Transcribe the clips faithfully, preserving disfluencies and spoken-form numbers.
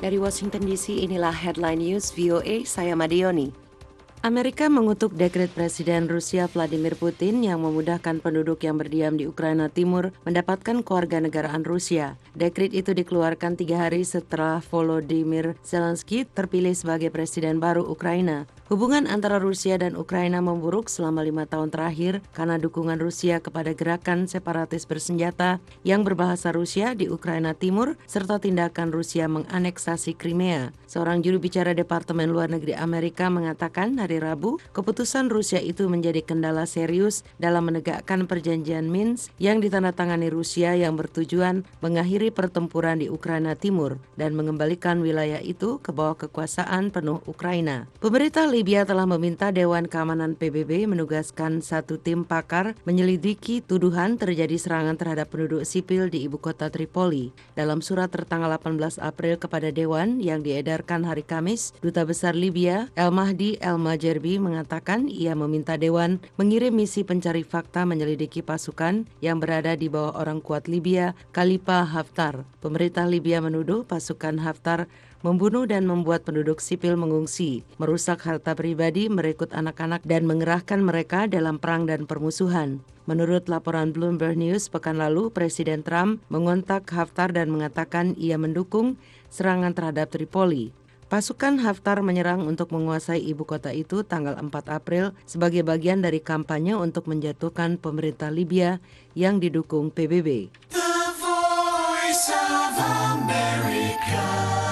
Dari Washington D C, inilah Headline News V O A, saya Madioni. Amerika mengutuk dekret Presiden Rusia Vladimir Putin yang memudahkan penduduk yang berdiam di Ukraina Timur mendapatkan kewarganegaraan Rusia. Dekret itu dikeluarkan tiga hari setelah Volodymyr Zelensky terpilih sebagai presiden baru Ukraina. Hubungan antara Rusia dan Ukraina memburuk selama lima tahun terakhir karena dukungan Rusia kepada gerakan separatis bersenjata yang berbahasa Rusia di Ukraina Timur serta tindakan Rusia menganeksasi Crimea. Seorang juru bicara Departemen Luar Negeri Amerika mengatakan hari Rabu, keputusan Rusia itu menjadi kendala serius dalam menegakkan perjanjian Minsk yang ditandatangani Rusia yang bertujuan mengakhiri pertempuran di Ukraina Timur dan mengembalikan wilayah itu ke bawah kekuasaan penuh Ukraina. Pemerintah Libya telah meminta Dewan Keamanan P B B menugaskan satu tim pakar menyelidiki tuduhan terjadi serangan terhadap penduduk sipil di ibu kota Tripoli. Dalam surat tertanggal delapan belas April kepada Dewan yang diedarkan hari Kamis, Duta Besar Libya, El Mahdi El Majerbi mengatakan ia meminta Dewan mengirim misi pencari fakta menyelidiki pasukan yang berada di bawah orang kuat Libya, Khalifa Haftar. Pemerintah Libya menuduh pasukan Haftar membunuh dan membuat penduduk sipil mengungsi, merusak harta pribadi, merekrut anak-anak, dan mengerahkan mereka dalam perang dan permusuhan. Menurut laporan Bloomberg News pekan lalu, Presiden Trump mengontak Haftar dan mengatakan ia mendukung serangan terhadap Tripoli. Pasukan Haftar menyerang untuk menguasai ibu kota itu tanggal empat April sebagai bagian dari kampanye untuk menjatuhkan pemerintah Libya yang didukung P B B. The Voice of America.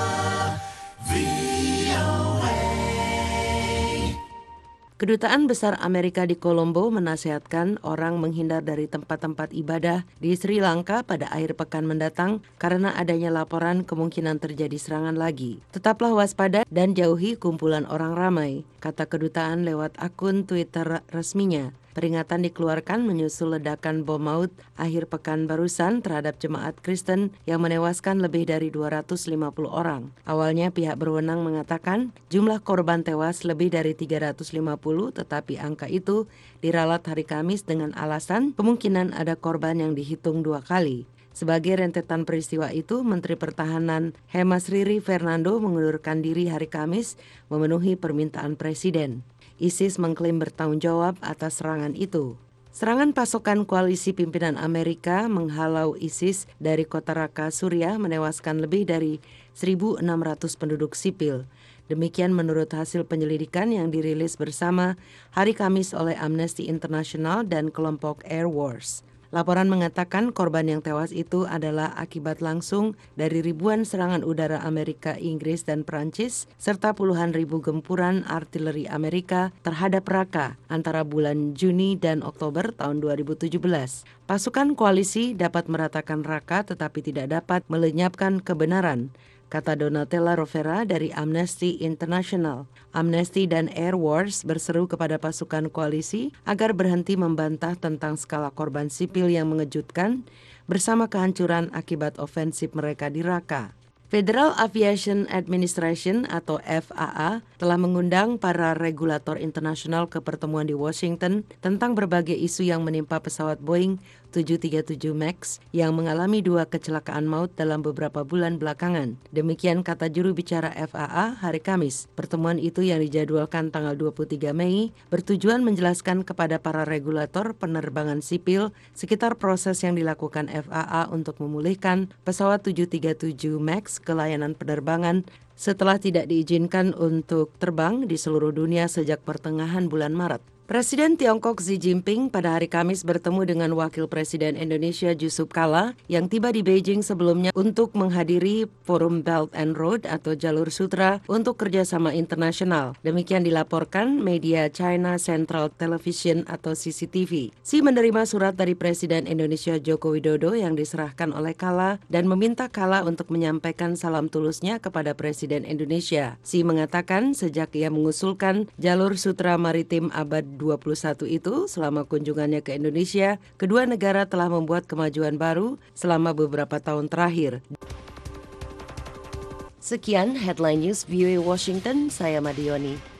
Kedutaan Besar Amerika di Kolombo menasihatkan orang menghindar dari tempat-tempat ibadah di Sri Lanka pada akhir pekan mendatang karena adanya laporan kemungkinan terjadi serangan lagi. Tetaplah waspada dan jauhi kumpulan orang ramai, kata kedutaan lewat akun Twitter resminya. Peringatan dikeluarkan menyusul ledakan bom maut akhir pekan barusan terhadap jemaat Kristen yang menewaskan lebih dari dua ratus lima puluh orang. Awalnya pihak berwenang mengatakan jumlah korban tewas lebih dari tiga ratus lima puluh, tetapi angka itu diralat hari Kamis dengan alasan kemungkinan ada korban yang dihitung dua kali. Sebagai rentetan peristiwa itu, Menteri Pertahanan Hemas Riri Fernando mengundurkan diri hari Kamis memenuhi permintaan Presiden. ISIS mengklaim bertanggung jawab atas serangan itu. Serangan pasukan koalisi pimpinan Amerika menghalau ISIS dari kota Raqqa, Suriah menewaskan lebih dari seribu enam ratus penduduk sipil. Demikian menurut hasil penyelidikan yang dirilis bersama hari Kamis oleh Amnesty International dan kelompok Air Wars. Laporan mengatakan korban yang tewas itu adalah akibat langsung dari ribuan serangan udara Amerika, Inggris, dan Prancis, serta puluhan ribu gempuran artileri Amerika terhadap Raqqa antara bulan Juni dan Oktober tahun dua ribu tujuh belas. Pasukan koalisi dapat meratakan Raqqa tetapi tidak dapat melenyapkan kebenaran, kata Donatella Rovera dari Amnesty International. Amnesty dan Air Wars berseru kepada pasukan koalisi agar berhenti membantah tentang skala korban sipil yang mengejutkan bersama kehancuran akibat ofensif mereka di Raqqa. Federal Aviation Administration atau F A A telah mengundang para regulator internasional ke pertemuan di Washington tentang berbagai isu yang menimpa pesawat Boeing tujuh tiga tujuh Max yang mengalami dua kecelakaan maut dalam beberapa bulan belakangan. Demikian kata juru bicara F A A hari Kamis. Pertemuan itu yang dijadwalkan tanggal dua puluh tiga Mei bertujuan menjelaskan kepada para regulator penerbangan sipil sekitar proses yang dilakukan F A A untuk memulihkan pesawat tujuh tiga tujuh Max ke layanan penerbangan setelah tidak diizinkan untuk terbang di seluruh dunia sejak pertengahan bulan Maret. Presiden Tiongkok Xi Jinping pada hari Kamis bertemu dengan Wakil Presiden Indonesia Yusuf Kala yang tiba di Beijing sebelumnya untuk menghadiri Forum Belt and Road atau Jalur Sutra untuk kerjasama internasional. Demikian dilaporkan media China Central Television atau C C T V. Xi menerima surat dari Presiden Indonesia Joko Widodo yang diserahkan oleh Kala dan meminta Kala untuk menyampaikan salam tulusnya kepada Presiden Indonesia. Xi mengatakan sejak ia mengusulkan Jalur Sutra Maritim Abad dua puluh satu itu selama kunjungannya ke Indonesia, kedua negara telah membuat kemajuan baru selama beberapa tahun terakhir. Sekian Headline News V O A Washington, saya Madioni.